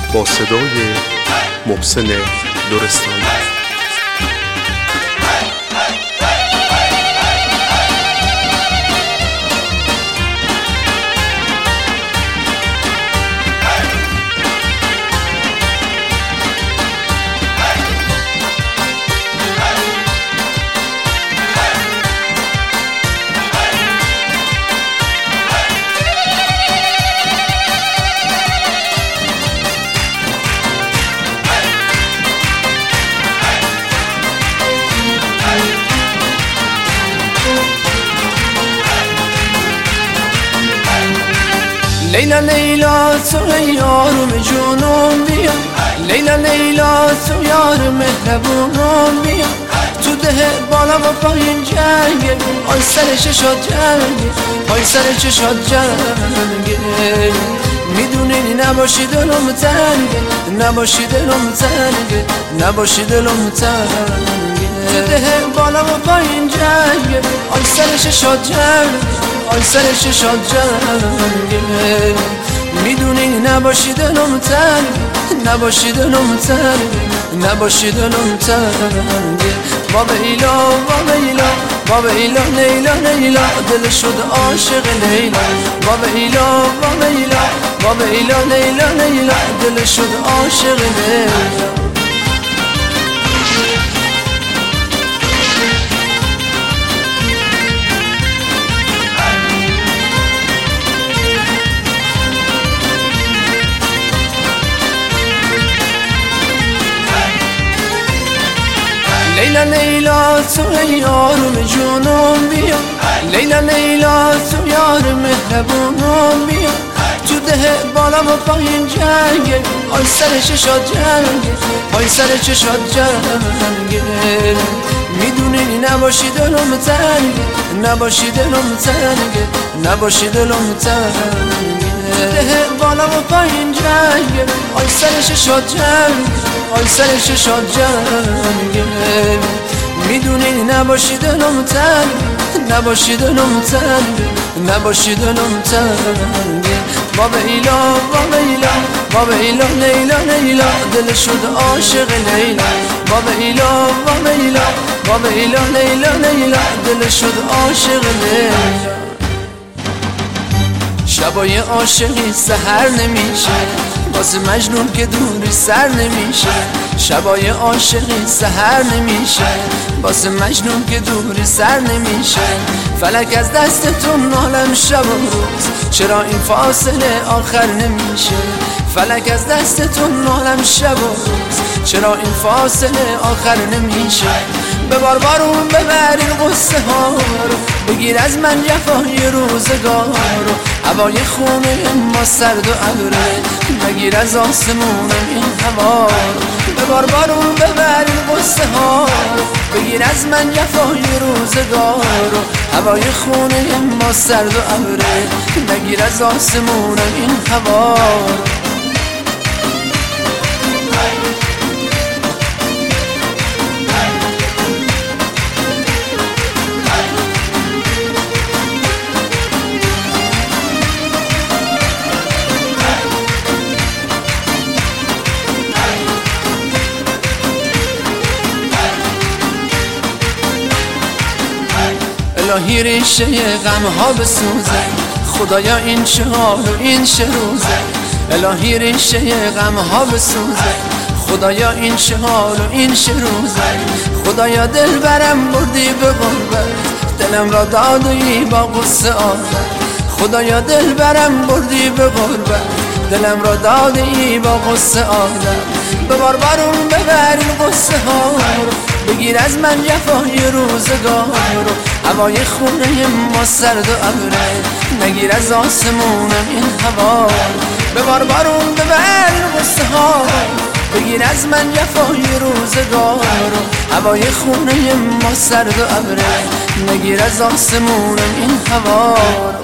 با صدای محسن لرستانی. لیلا لیلا تو یارم جونم بیا، لیلا لیلا تو یار مهربونم بیا. تو ده بالا و پایین جنگه، آی سر چشات جنگه، آی سر چشات جنگه. میدونی نباشی دلم تنگه، نباشی دلم تنگه، نباشی دلم تنگه. تو ده بالا و پایین جنگه، آی سر چشات جنگه، آی سر چشات جنگه. میدونی نباشی دلم تنگه، نباشی دلم تنگه، نباشی دلم تنگه. بابا ایلا بابا ایلا بابا ایلا لیلا لیلا، دل شد عاشق لیلا. بابا ایلا بابا ایلا بابا ایلا لیلا لیلا، دل شد عاشق لیلا. لیلا لیلا تو یارم جونم بیا، لیلا لیلا تو یار مهربونم بیا. تو ده بالا و پایین جنگه، آی سر چشات جنگه، آی سر چشات جنگه. میدونی نباشی دلم تنگه، نباشی دلم تنگه، نباشی دلم تنگه. ده بالا و پایین جنگه، آی سر چشات جنگه، آی سر چشات جنگه. میدونی نباشی دلم تنگه، نباشی دلم تنگه، نباشی دلم تنگه. بابا ایلا بابا ایلا بابا ایلا لیلا لیلا، دل شد عاشق لیلا. بابا ایلا بابا ایلا بابا ایلا لیلا لیلا، دل شد عاشق لیلا. شبای عاشقی سحر نمیشه، واسه مجنون که دوری سر نمیشه. شبای عاشقی سحر نمیشه، واسه مجنون که دوری سر نمیشه. فلک از دستتون نالم شب و روز، چرا این فاصله آخر نمیشه. فلک از دستتون نالم شب و روز، چرا این فاصله آخر نمیشه. ببار بارون ببر این قصه ها رو، بگیر از من جفای روزگار رو. هوای خونه ما سرد و ابره، بگیر از آسمونم این هوا رو. ببار بارون ببر این قصه ها رو، بگیر از من جفای روزگار رو. هوای خونه ما سرد و ابره، بگیر از آسمونم این هوا رو. الهی ریشه غم ها بسوزه، خدایا این چه حال و این چه روزه. الهی ریشه غم ها بسوزه، خدایا این چه حال و این چه روزه. خدایا دل برم بردی به غربت، دلم را دادی با قصه عادت. خدایا دل برم بردی به غربت، دلم را دادی با قصه عادت. ببار بارون ببر این قصه ها رو، بگیر از من جفای روزگار رو. هوای خونه ما سرد و ابره، نگیر از آسمونم این هوا رو. ببار بارون ببر این قصه ها رو، بگیر از من جفای روزگار رو. هوای خونه ما سرد و ابره، نگیر از آسمونم این هوا رو.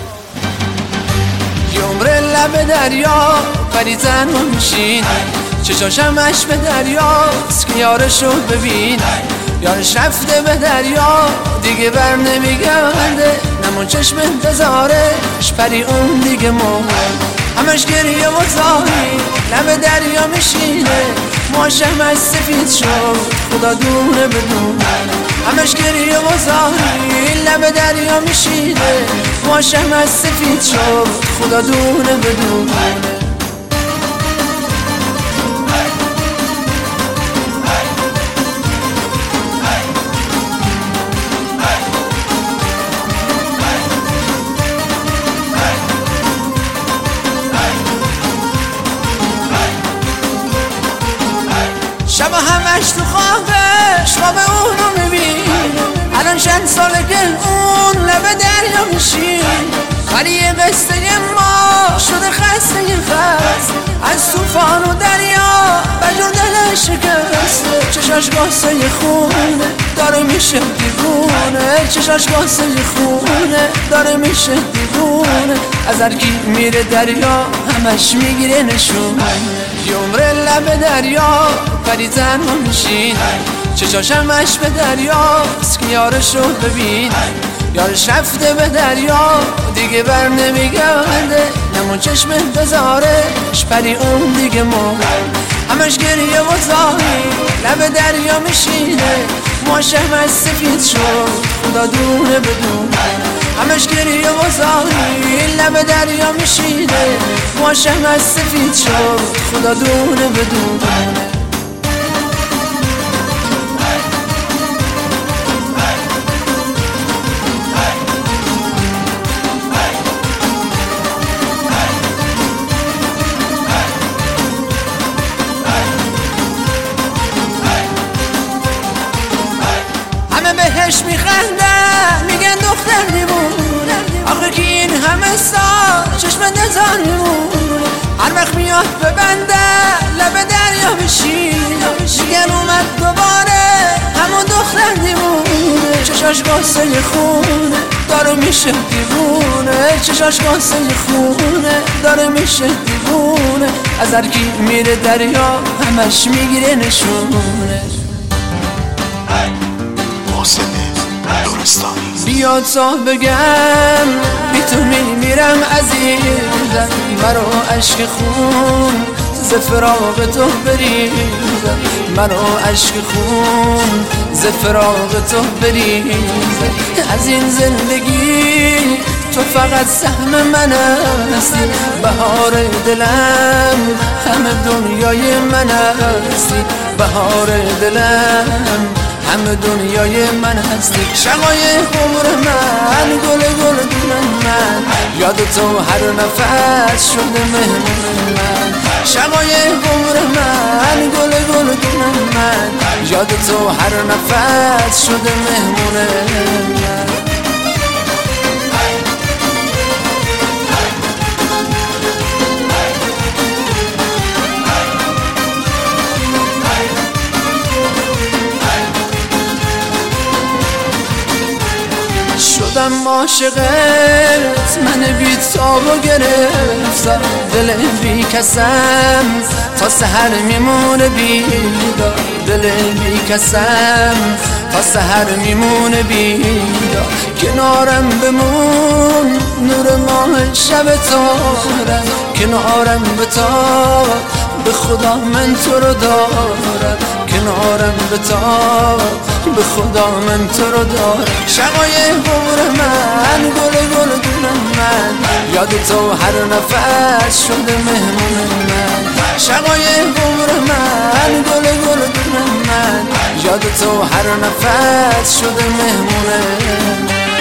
یه عمر لب دریا پری تنها میشین، چشاشم عشق به دریاست که یارشو ببین. یارش رفته به دریا دیگه بر نمیگرده، نمون چشم انتظارش پری اون دیگه مرد. همش گریه و زاری لب دریا میشینه ماشم از سفید شد خدا دونه بدونه همش گریه و زاری لب دریا میشینه ماشم از سفید شد خدا دونه بدونه شب همش تو خوابش خواب اونو میبین الان چند ساله که اون لب دریا میشین ولی یه قصه ما شده خسته خست از طوفان و دریا بجور دلش شکسته چشاش قصه خونه داره میشه دیوونه چشاش قصه خونه داره میشه دیوونه از هر کی میره دریا همش میگیره نشونه یه عمر لب دریا ولی تنها میشین چشاش همش به دریاست که یارش رو ببین یارش رفته به دریا دیگه بر نمیگرده نمون چشم انتظارش پری اون دیگه مرد همش گریه و زاری لب دریا میشینه ماشم از سفید شد خدا دونه بدونه همش گریه و زاری لب دریا میشینه ماشم از سفید شد خدا دونه بدونه بهش میخندن میگن دختر دیوونه آخه که این همه سال چشم نزار میمونه هر وقت میاد ببنده لب دریا بشین میگن اومد دوباره همون دختر دیوونه چشاش قصه خونه داره میشه دیوونه چشاش قصه خونه داره میشه دیوونه از هر کی میره دریا همش میگیره نشونه بیا تا بگم بی تو میمیرم عزیزم مرا عشق خون ز فراق تو بریزم مرا عشق خون ز فراق تو بریزم از این زندگی تو فقط سهم من هستی بهار دلم همه دنیای من هستی بهار دلم همه دنیای من هستی شقای عمر من گل گل دون من یاد تو هر نفس شده مهمون من شقای عمر من گل گل دون من یاد تو هر نفس شده مهمون من شدم عاشقت من بی تابو گرفتم دل بی کسم تا سحر میمونه بیدار دل بی کسم تا سحر میمونه بیدار کنارم بمون نور ماه شب تارم کنارم بتاب به خدا من تو رو دارم کنارم بتاب به خدا من تو رو دارم شقای عمر من گل گل دون من یاد تو هر نفس شده مهمون من شقای عمر من گل گل دون من یاد تو هر نفس شده مهمون من